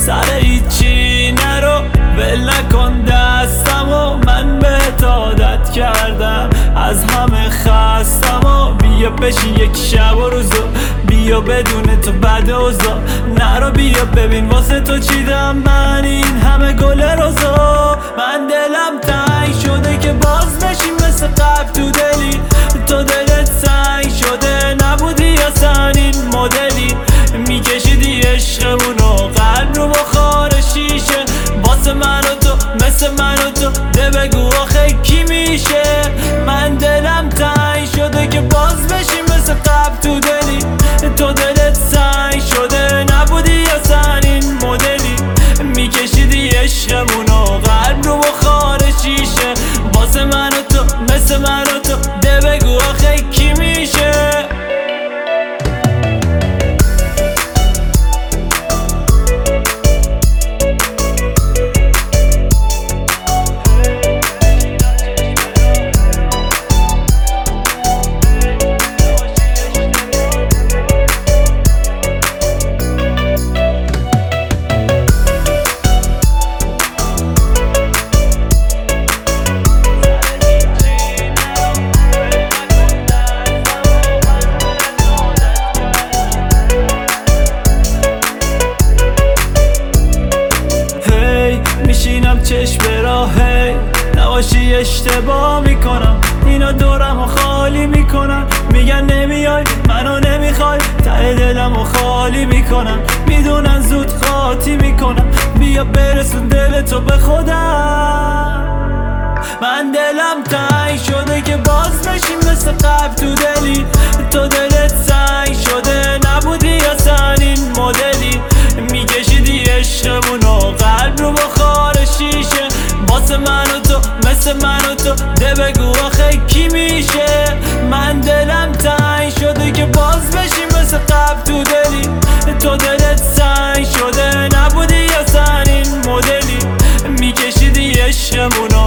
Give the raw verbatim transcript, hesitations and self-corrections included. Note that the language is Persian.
سر هیچی نرو ول نکن دستم و من بهت عادت کردم از همه خستم و بیا بشی یک شب و روزو بیا بدون تو بد اوضاع نرو بیا ببین واسه تو چیدم من این همه گل روزا من دلم تنگ شده که باز بشی مثل قبل تو دلی تو دلت سنگ شده نبودی اصلا این مدلی میکشیدی عشقمونو قلب رو بخار شیشه واسه من و تو مثل من و تو ده بگو آخه کی میشه من دلم تنگ شده که باز بشی مثل قبل تو دلی تو دلت سنگ شده نبودی اصلا این مدلی میکشیدی عشقمونو قلب رو بخار شیشه واسه من و تو مثل من و تو ده بگو آخه کی میشه میشینم چشم به راه نباشی اشتباه میکنم اینا دورم و خالی میکنن میگن نمیای منو نمیخوای ته دلم و خالی میکنم میدونن زود خاطی میکنم بیا برسون دل تو به خودم من دلم تنگ شده که باز بشیم مثل قبل تو دلی تو دلت سنگ شده نبودی اصلا این مدلی میکشیدی عشقمونو قلب رو بخار شیشه واسه من و تو مثل من و تو ده بگو آخه کی میشه من دلم تنگ شده که باز بشیم مثل قبل تو دلی تو دلت سنگ شده نبودی اصلا این مدلی میکشیدی عشقمونو